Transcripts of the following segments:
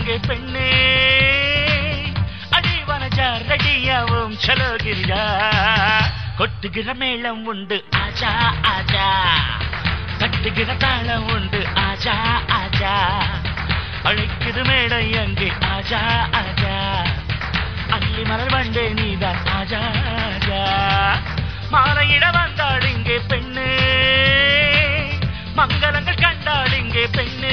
இங்கே பெண்ணே அடிவனஜா ரெடியாவும் சலோ கிரிஜா கொட்டுகிற மேளம் உண்டு ஆஜா ஆஜா தட்டுகிற தாளம் உண்டு ஆஜா ஆஜா அழைக்குது மேடை அங்கே ஆஜா ஆஜா அள்ளி மலர் வண்டே நீதான் ஆஜா ஆஜா மாலையிட வந்தாள் இங்கே பெண்ணு மங்களங்கள் கண்டாள் இங்கே பெண்ணு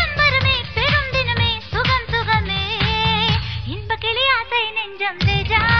நெஞ்சம்